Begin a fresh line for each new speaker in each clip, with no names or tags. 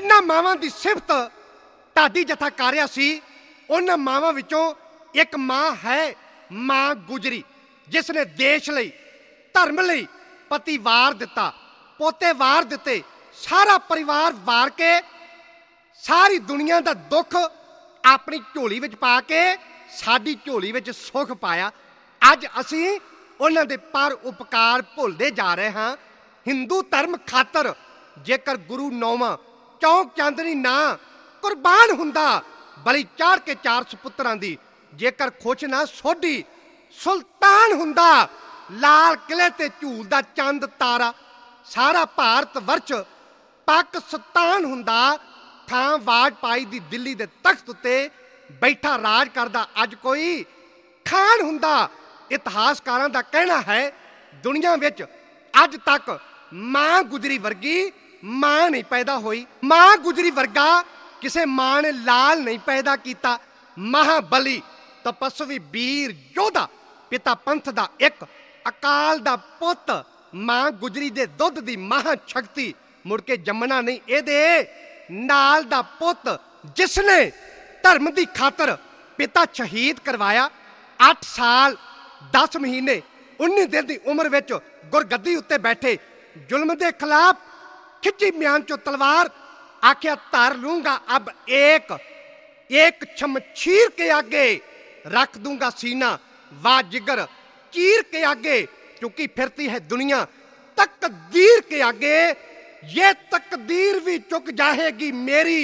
जिन्हां मावां दी सिफत ढाडी जथा कर रहा सी, उन्हां मावां विचों एक मां है, मां गुजरी, जिसने देश लई धर्म लई पति वार दिता, पोते वार दिते, सारा परिवार वार के सारी दुनिया दा दुख अपनी झोली विच पा के साडी झोली विच सुख पाया। अज असीं उन्हां दे पर उपकार भुलदे जा रहे हां। हिंदू धर्म खातर जेकर गुरु नौवां चौंक चांदनी ना कुर्बान हुंदा, बली चाड़ के 4 सपुत्रां दी, जेकर खुश ना सोढी सुल्तान हुंदा, लाल किले ते झूलदा चंद तारा, सारा भारत वर्ष पाकिस्तान हुंदा, थां वाजपाई दी दिल्ली दे तख्त उत्ते बैठा राज करदा अज कोई खान हुंदा। इतिहासकारां दा कहना है दुनिया विच अज तक मां गुजरी वर्गी मां नहीं पैदा हुई। मां गुजरी वर्गा किसे मां ने लाल नहीं पैदा किया। महाबली तपस्वी वीर योधा पिता पंथ दा एक अकाल दा पुत, मां गुजरी दे दुध दी महा शक्ति, मुड़ के जमना नहीं एदे नाल दा पुत, जिसने धर्म दी खातर पिता शहीद करवाया। 8 साल 10 महीने 19 दिन की उम्र विच गुरगद्दी उत्ते बैठे, जुल्म के खिलाफ खिंची म्यान चो तलवार, आख्या धर लूंगा अब एक शमशीर के आगे रख दूंगा सीना, वाह जिगर चीर के आगे क्योंकि फिरती है दुनिया तकदीर के आगे, ये तकदीर भी चुक जाएगी मेरी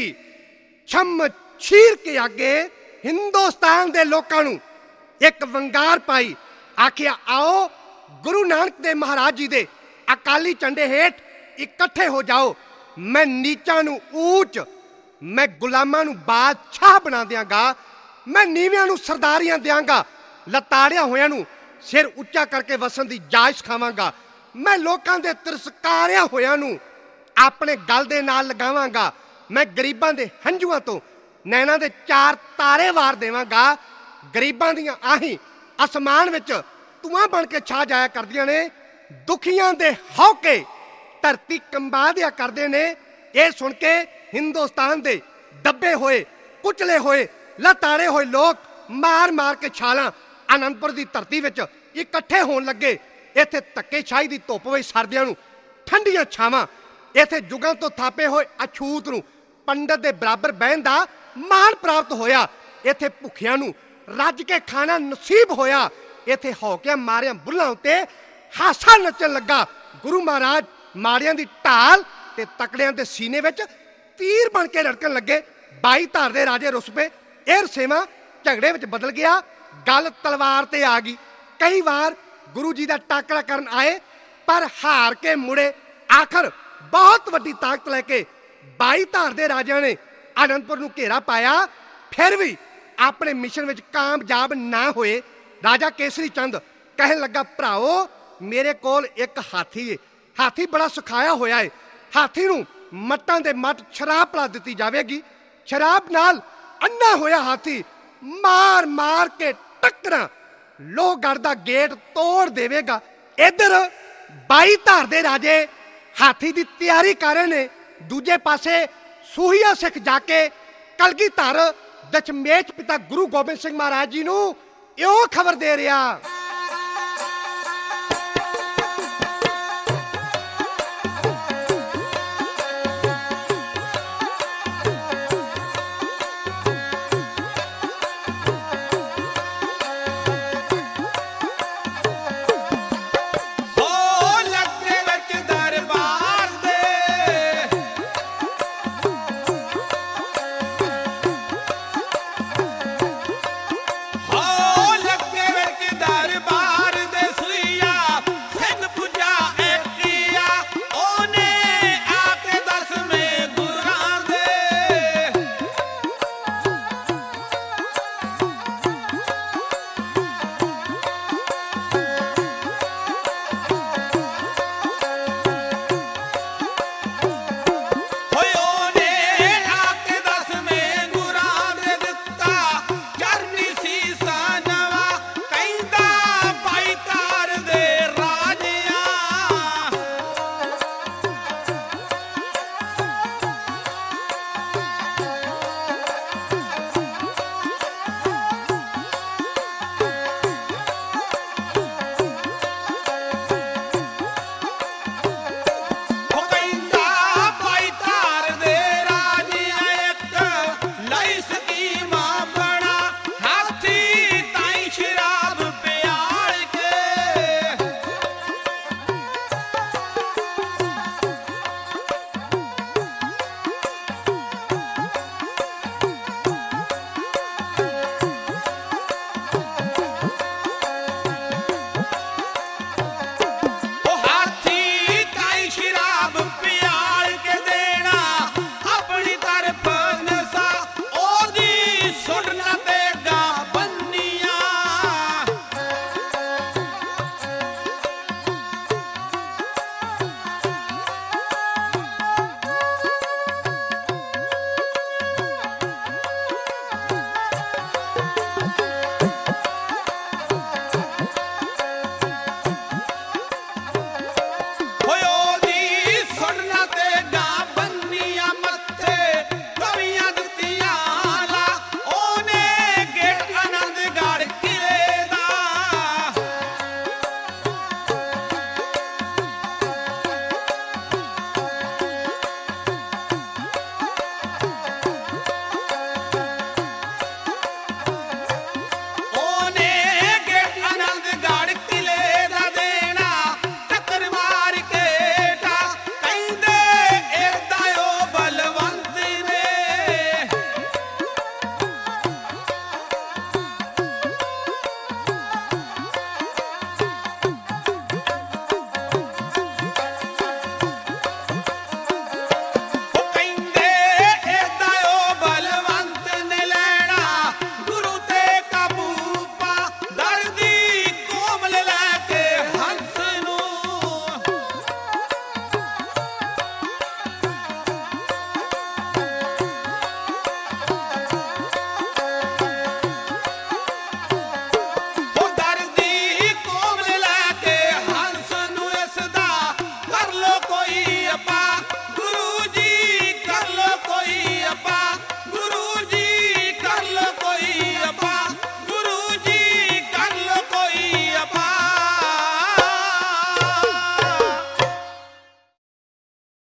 शमशीर के आगे। हिंदुस्तान दे लोकां नूं एक वंगार पाई, आखिया आओ गुरु नानक देव महाराज जी दे अकाली झंडे हेठ इकट्ठे हो जाओ। मैं नीचां नूं ऊंच, मैं गुलामां नूं बादशाह बना दियांगा, मैं नीवियां नूं सरदारियां दियांगा, लताड़िया होयां नूं सिर उच्चा करके वसन दी जाच सिखावांगा, मैं लोकां दे तिरस्कारिया होयां नूं अपने गल दे नाल लगावांगा, मैं गरीबां दे हंझुआं तो नैना दे 4 तारे वार देवांगा। गरीबां दियां आहीं आसमान विच धुआं बन के छा जाया करदियां ने, दुखियां दे हौके धरती कंबा दिया करदे ने। ये सुन के हिंदुस्तान दे दबे होए कुचले होए लताड़े होए लोग मार मार के छालां आनंदपुर की धरती विच इकट्ठे होण लगे। इत्थे धक्केशाही की धुप विच सर्दियां नूं ठंडियां छावां, इत्थे जुगां तो थापे होए अछूत नूं पंडित दे बराबर बहन दा मान प्राप्त होया। इत्थे भुखियां नूं रज के खाना नसीब होया। इत्थे हौकियां मारियां बुल्लां उत्ते हासा नचन लगा। गुरु महाराज माड़ियां दी ढाल ते तकड़ियां दे सीने विच तीर बन के लड़कन लगे। 22 धार दे राजे रुस पे, एर सेवा झगड़े विच बदल गया, गल तलवार ते आ गई। कई बार गुरु जी दा टाकरा करन आए पर हार के मुड़े। आखिर बहुत वड्डी ताकत लैके 22 धार दे राजियां ने आनंदपुर नूं घेरा पाया, फिर भी अपने मिशन विच कामयाब ना होए। राजा केसरी चंद कहन लगा, भराओ मेरे कोल एक हाथी है, हाथी बड़ा सुखाया होया है, हाथी नूं मट्टां दे मट शराब पिला दित्ती जावेगी। शराब नाल अन्ना होया हाथी मार मार के टक्करां लोहगढ़ दा गेट तोड़ देवेगा। इधर 22 धार दे राजे हाथी की तैयारी कर रहे ने, दूजे पासे सूहिया सिख जाके कलगीधर दशमेश पिता गुरु गोबिंद सिंह महाराज जी नूं इहो खबर दे रहा।